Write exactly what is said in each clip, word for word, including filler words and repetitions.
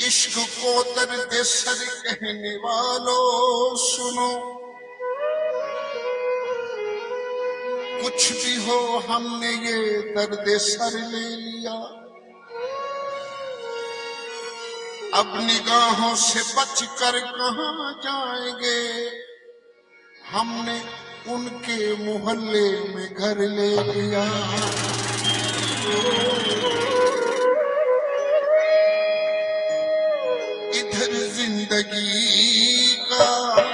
इश्क को दर्द सर कहने वालों सुनो, कुछ भी हो हमने ये दर्द सर ले लिया। अब निगाहों से बचकर कहाँ जाएंगे, हमने उनके मोहल्ले में घर ले लिया। इधर जिंदगी का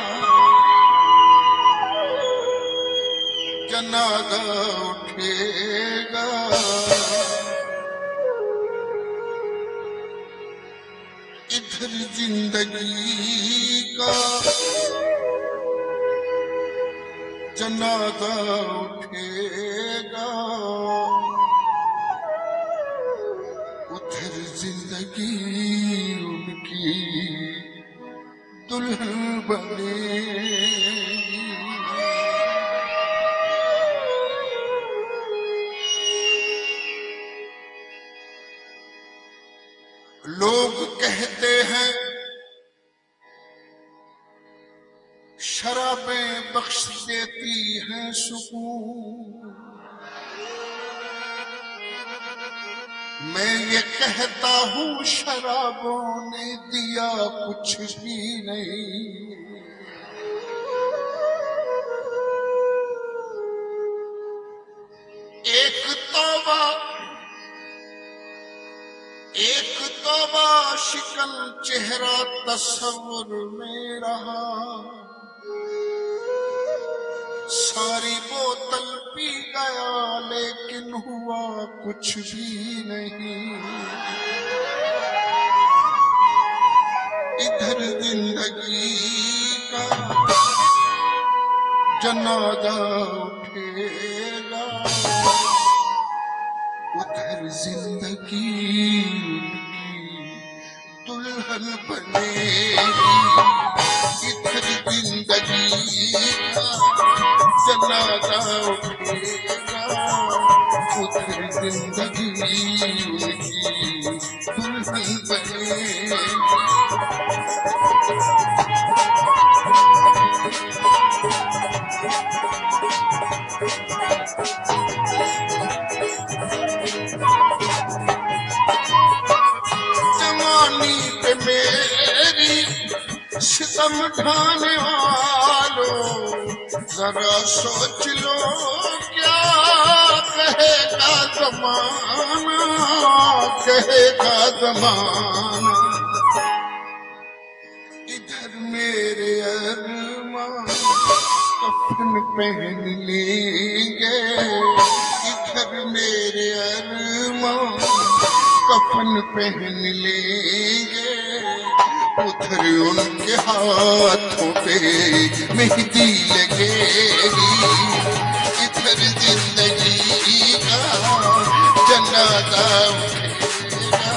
जनाजा उठेगा, इधर जिंदगी का जनाजा उठेगा, उधर जिंदगी उनकी दुल्हन बनेगी। लोग कहते हैं शराबें बख्श देती हैं सुकून, मैं ये कहता हूँ शराबों ने दिया कुछ भी नहीं। एक तौबा एक तौबा शिकन चेहरा तस्वुर में रहा, सारी बोतल पी गया लेकिन हुआ कुछ भी नहीं। इधर जिंदगी का जनाजा उठेगा, उधर जिंदगी उनकी दुल्हन बनेगी। इधर जिंदगी का जनाजा उठेगा, उधर जिंदगी उनकी दुल्हन बनेगी। जवानी पे मेरी सितम ढाने वालों, जरा सोच लो क्या कहेगा ज़माना, कहेगा ज़माना। इधर मेरे अरमान कफन पहन लेंगे, इधर मेरे अरमान कफन पहन लेंगे, उधर उनके हाथों पे मेहंदी लगेगी। इधर जिंदगी का जनाजा उठेगा।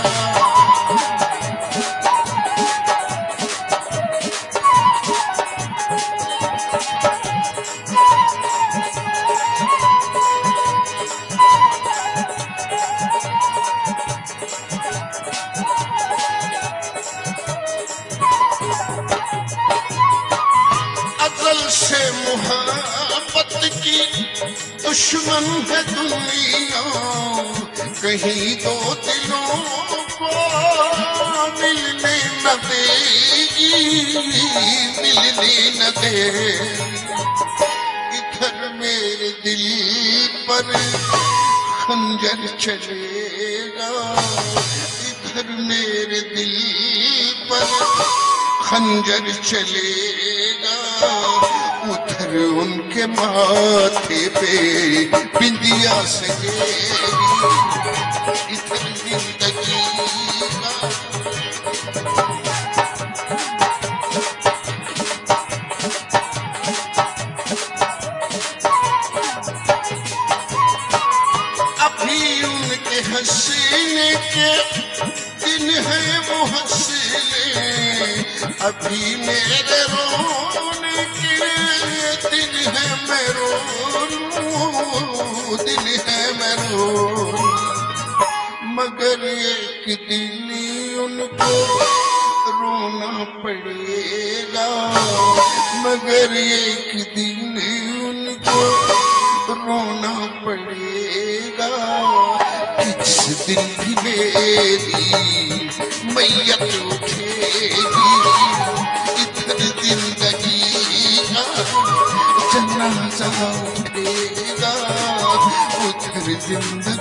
से मोहब्बत की दुश्मन है दुनिया, कहीं दो दिलों को मिलने न देगी, मिलने न देगी। इधर मेरे दिल पर खंजर चलेगा, इधर मेरे दिल पर खंजर चलेगा, उधर उनके माथे पे बिंदिया सजेगी। इधर जिंदगी का अभी उनके हंसने के दिन है वो हंसले, अभी मेरे रोने के दिन है मैं रोऊं, दिन है मैं रोऊं, मगर एक दिन उनको रोना पड़ेगा, मगर एक दिन उनको रोना पड़ेगा। किस दिन भी मेरी मैयत उठेगी, इधर जिंदगी का जनाजा उठेगा, उधर जिंदगी